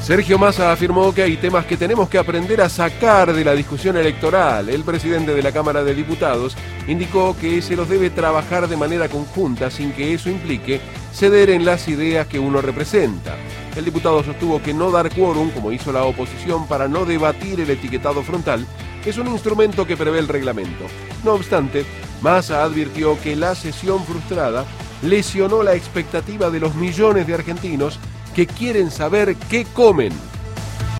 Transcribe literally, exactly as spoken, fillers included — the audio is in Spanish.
Sergio Massa afirmó que hay temas que tenemos que aprender a sacar de la discusión electoral. El presidente de la Cámara de Diputados indicó que se los debe trabajar de manera conjunta sin que eso implique ceder en las ideas que uno representa. El diputado sostuvo que no dar quórum, como hizo la oposición, para no debatir el etiquetado frontal, es un instrumento que prevé el reglamento. No obstante, Massa advirtió que la sesión frustrada lesionó la expectativa de los millones de argentinos que quieren saber qué comen.